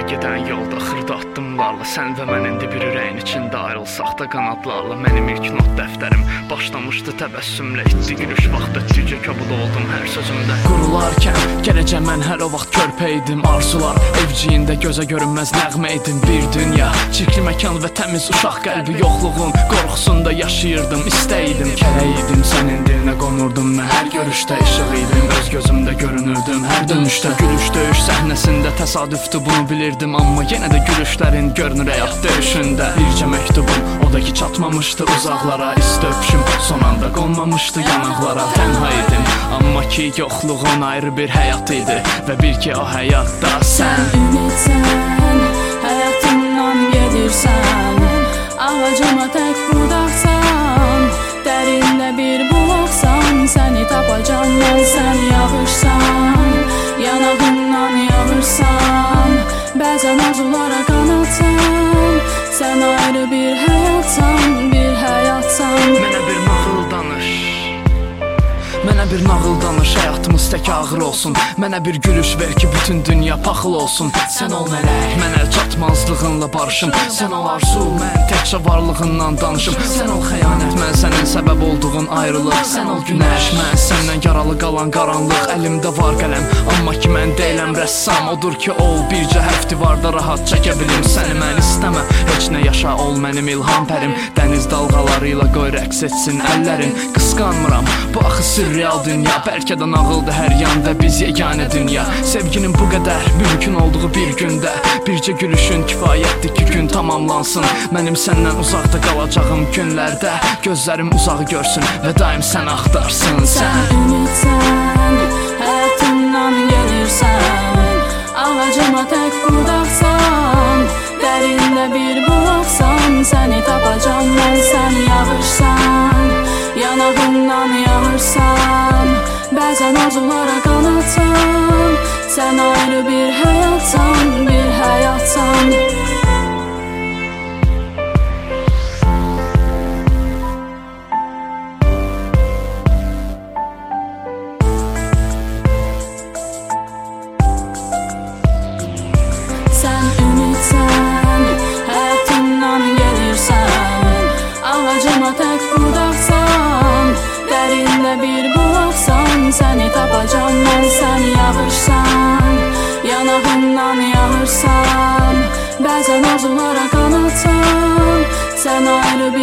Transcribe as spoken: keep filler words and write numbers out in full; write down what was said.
gedən yolda xırda addımlarla sən və mən indi bir ürəyin içində ayrılsaq da qanadlarla. Mənim ilk not dəftərim başlamışdı təbəssümlə, itdi gülüş vaxt ötdükcə kabud oldum hər sözümdə. Qurularkən gələcə mən hər o vaxt körpə idim, arzular evciyində gözə görünməz nəğmə idim. Bir dünya, çirkli məkan və təmiz uşaq qəlbi, yoxluğun qorxusunda yaşayırdım, istəydim. Kərək idim sənin dilinə qonurdum mən, hər görüşdə işıq idim, öz gözümdə görünürdüm hər dönüşdə. Gülüş döyüş səhnəsində təsadüftü bunu bilirdim, amma yenə də gülüşlərin görünür həyat döyüşündə. Bircə məktubum, o da ki çatmamışdı uzaqlara, isti öpüşüm son anda qonmamışdı yanaqlara. Tənha idim, amma ki yoxluğun ayrı bir həyat idi və bir ki o həyatda sən. Sən ümidsən, həyatımdan gedirsən, ağacıma tək budaqsan, dərində bir bulaqsan, səni tapacam mən, sən yağırsan, yanağımdan yağırsan, bəzən arzulara qanatsan, sən ayrı bir həyatsan, bir həyatsan. Mənə bir nağıl danış, mənə bir nağıl danış, həyatımız tək ağır olsun. Mənə bir gülüş ver ki bütün dünya paxıl olsun. Sən ol mələk, mən əl çatmazlığınla barışım. Sən ol arzu, mən təkcə varlığından danışım. Sən ol xəyanət, mən sənin səbəb olduğun ayrılıq. Sən ol günəş, mən səndən yaralı qalan qaranlıq. Əlimdə var qələm, amma ki mən deyiləm rəssam. Odur ki ol, bircə hərf divarda rahat çəkə bilim. Səni mən istəmə, heç nə yaşa, ol mənim ilham pərim. Dəniz dalğalarıyla qoy rəqs etsin əllərin. Qısqanmıram, bu axı sürreal dünya, bəlkə də nağıldır hər yan və biz yeganə dünya. Sevginin bu qədər mümkün olduğu bir gündə, bircə gülüşün kifayətdir ki gün tamamlansın. Mənim səndən uzaqda qalacağım günlərdə, gözlərim uzağı görsün və daim sən axtarsın. Sən ümidsən, həyatımdan gelirsən, ağacıma tək budaqsan, dərində bir bulaqsan, səni tapacam mən, sən yağırsan, yanağımdan yağırsan, bəzən arzulara qanatsan, sən ayrı bir həyatsan, bir həyatsan. Sən ümidsən, həyatımdan gelirsən, ağacıma tək budaqsan, dərində bir bulaqsan, səni tapacam mən, sən yağırsan, yanağımdan yağırsan, bəzən arzulara qanatsan, sən ayrı bir